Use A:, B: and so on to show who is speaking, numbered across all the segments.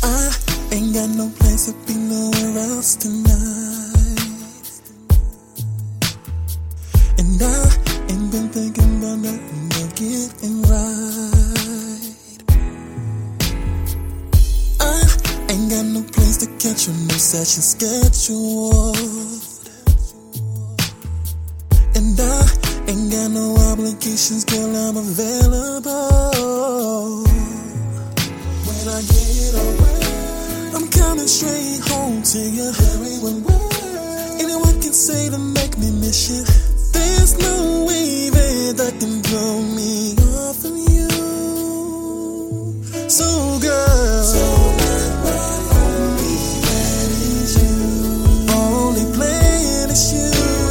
A: I ain't got no place to be nowhere else tonight. And I ain't been thinking about nothing but getting right. I ain't got no place to catch you, no session scheduled. And I ain't got no obligations, girl, I'm available. When I get away, I'm coming straight home to you. Very well, anyone can say to make me miss you. There's no way that can blow me off of you. So girl, only plan is you.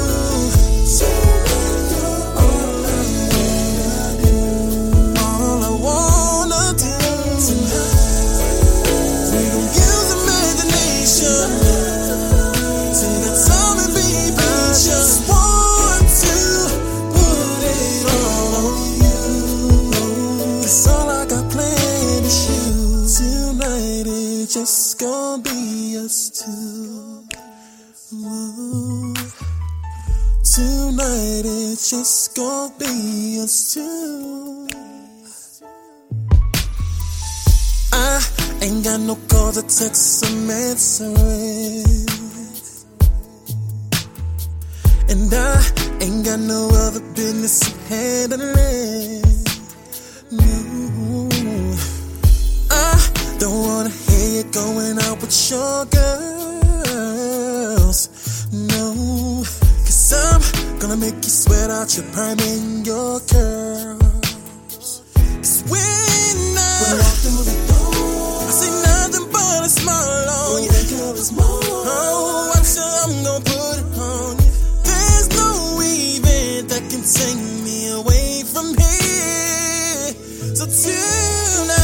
A: Just gonna be us two. Ooh. Tonight it's just gonna be us two. I ain't got no calls or texts I'm answering, and I ain't got no other business I'm handling. No, I don't wanna hear you going out with your girls. No, 'cause I'm gonna make you sweat out your prime and your curls. 'Cause when I walk through the door, I see nothing but a smile on you. Oh, I'm sure I'm gonna put it on you. There's no event that can take me away from here. So tonight,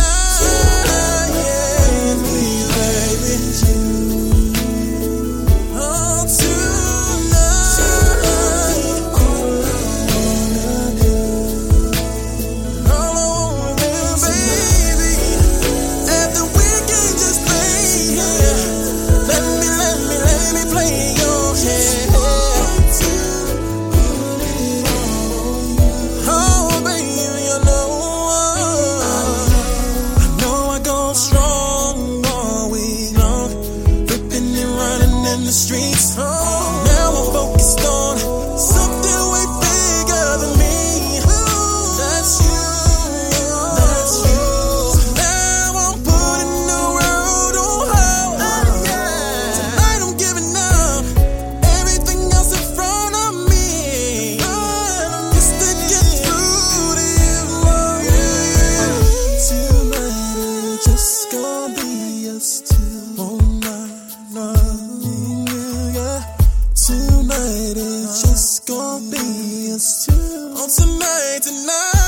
A: streets. Oh, now I'm focused on something way bigger than me. That's you, that's you. So now I'm putting the road on hold. Tonight I'm giving up everything else in front of me, just to get through to you. Tonight it's just gonna be us two. Oh, no. Tonight it's just gonna be us two. Oh, tonight.